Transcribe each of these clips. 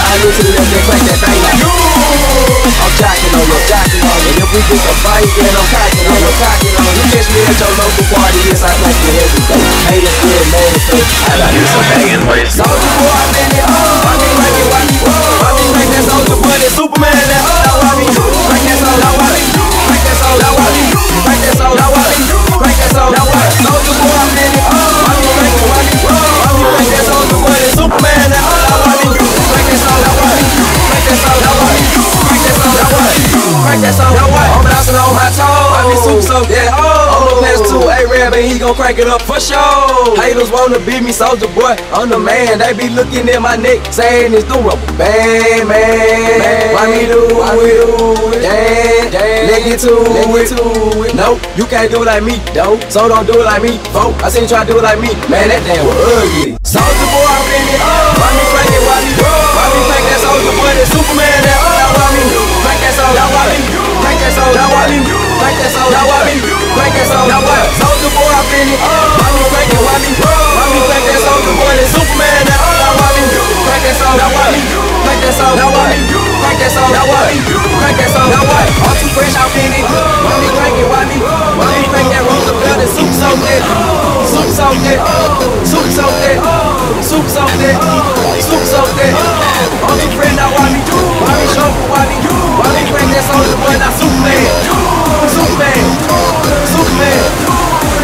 I need to let that crack that thing like I'm jocking on you, jocking on you. If we get a fight, then I'm cocking on you, cocking on you. You catch me at your local party, yes, I crack it every day. Haters still mad at me. I got you some banging ways. Soulja Boy, I'm in it. Why me crack it, why me roll? Why me crack that Soulja Boy, that Superman, that why me crack that soul, now why me crack that soul, now why me crack that soul, now why me crack that soul, now why Soulja Boy, I'm in it. Why me crack it, why me roll? Why me crack that Soulja Boy, that Superman, that why me crack that soul, now why me crack that soul, now why me crack that soul, now why crack that soul, now why I'm bouncing on my toes. I be super so yeah. I'm the best to A-Rab and he gon' crack it up for sure. Haters wanna beat me, Soulja Boy, I'm the man. They be looking at my neck, saying it's the rubber band, man. Why me do it? Damn, let's get to it. No, you can't do it like me, though. So don't do it like me, folk. I seen you try to do it like me, man. That damn was ugly. Soulja Boy, I'm in it. Why me crack it? Why me roll? Why me crack that Soulja Boy, that Superman? That why me crack that soul? Now why me crack that soul? Now why me crack that soul? Now why me crack that soul? Now why Soulja Boy, I'm in it. Why me crack it? Why me roll? Why me crack that Soulja Boy, that Superman? That why me crack that soul? Now why me crack that soul? Now why me crack that soul? Now why me crack that soul? Now why I'm too fresh, I'm in it. Why me crack it? Why me crack that Roosevelt? That soup so dead, soup so dead, soup so dead, soup so dead, soup so dead. I'm too fresh now. Why me show? Why me crack that Soulja Boy? Now Superman, Superman, Superman.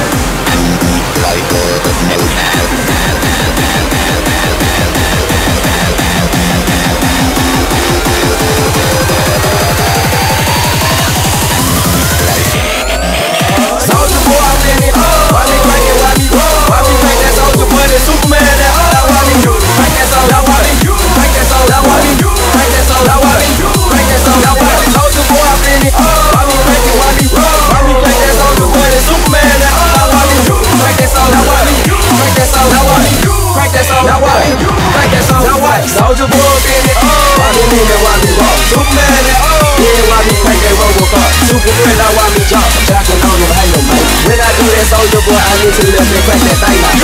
Soulja Boy, I'm in it. Why me crack it? Why me roll? Why me crack that Soulja Boy, that Superman? That why me crack that soul? Now why me crack that soul? Now why me crack that soul? Now why me crack that soul? Now why Soulja Boy, I'm in it. Why me crack it? Why me roll? Why me crack that Soulja Boy, that Superman? That why me crack that soul? Now why me crack that soul? Now why me crack that soul? Now why me crack that soul? Now why Soulja Boy, I'm in it. Why me in it? Why me roll? Superman, that yeah, why me crack that Robocop? Superman, now why me jump? Jocking on him, hang him, man. When I do that, Soulja Boy, I need to let me crack that thing like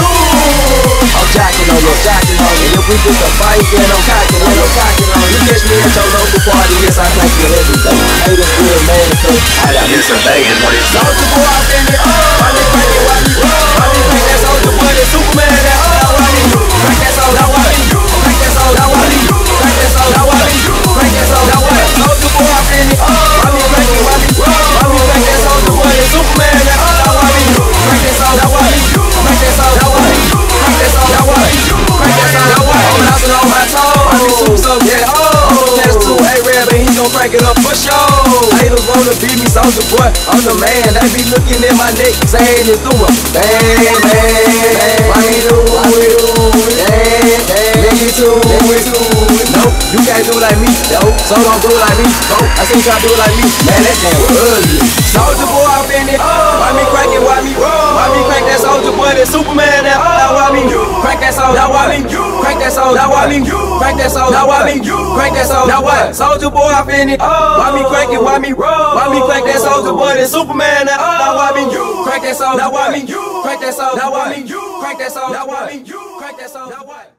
I'm jocking on you, jocking on you. If we get a fight, then I'm cocking on you, cocking on you. You catch me at your local party, yes, I crack it every day. Haters still mad at me. I got you some banging ways. Soulja Boy, I'm in it. Why me crack it? Why me roll? Why me crack that Soulja Boy, that Superman? That why me crack that soul? Now why me crack that soul? Now why me crack that soul? Now why me crack that soul? Now why Soulja Boy, I'm in it. Why me crack it? Why me roll? Why me crack that Soulja Boy, that Superman? That why me crack that soul? Now why me crack that soul? Now why me crack that soul? Now why crack that soul? Now why I'm bouncing on my toes. I be super so yeah. I'm the best to A-Rab and he gon' crack it up for sure. Haters wanna beat me, Soulja Boy, I'm the man. They be looking at my neck, saying it's the rubber band, man. Why me do it? Damn, let me do it. No, you can't do it like me, though. So don't do it like me, folk. I seen you try to do it like me, man. That damn was ugly. Soulja Boy, I'm in it. Why me crack it? Why me roll? Why me crack that Soulja Boy, that Superman? That why me crack that soul? Now why me crack that soul? Now why me crack that soul? Now why me crack that soul? Now why Soulja Boy, I'm in it. Why me crack it? Why me roll? Why me crack that Soulja Boy, that Superman? That why me crack that soul? Now why me crack that soul? Now why me crack that soul? Now why me crack that soul? Now why